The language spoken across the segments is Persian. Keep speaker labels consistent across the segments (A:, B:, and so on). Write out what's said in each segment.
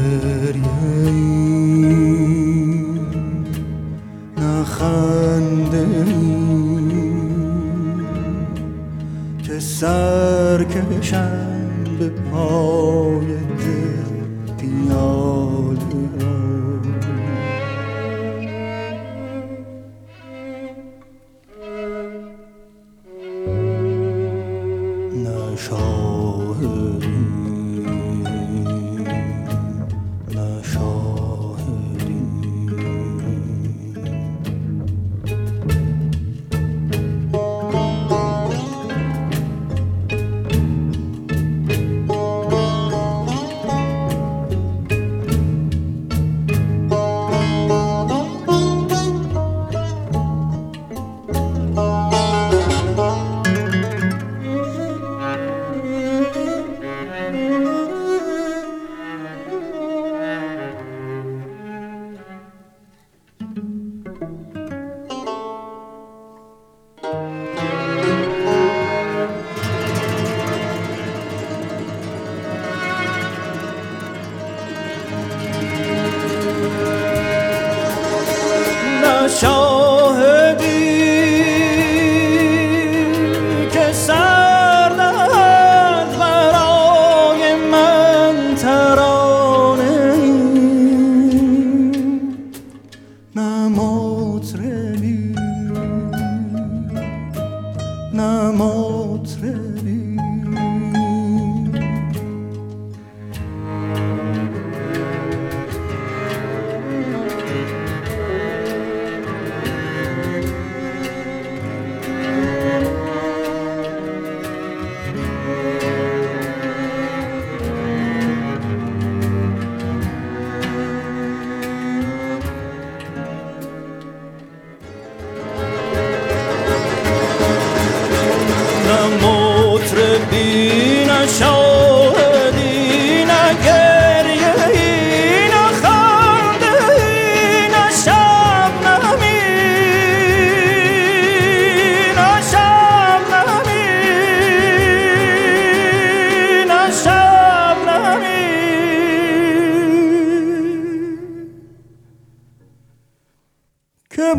A: گریه‌ای نه خنده‌ای که سر کشم به پای دل پیاله را نه شاهدی نه شاهدی شاهدی که سر دهد برای من ترانه‌ای نه مطربی نه مطربی مطربی نه شاهدی نه گریه‌ای نه خنده‌ای نه شبنمی نه شبنمی نه شبنمی که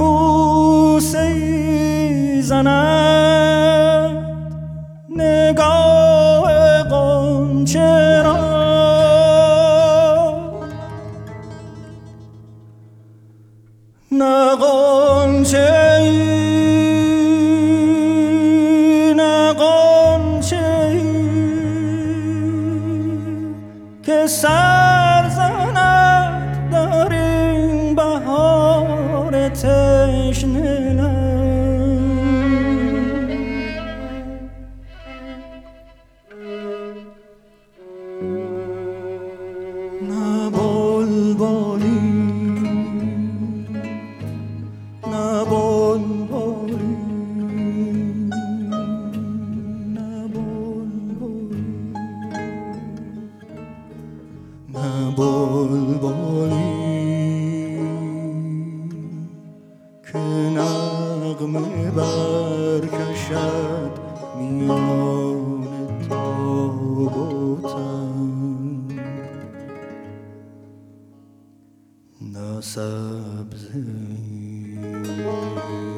A: بوسه‌ای زند نگاه غنچه را نه غنچه‌ای نه غنچه‌ای که سر زند در این بهار تشنه نه بلبلی نه بلبلی نه بلبلی نه بلبلی که نغمه برکشد میان تاب و تن نه سبزه‌ای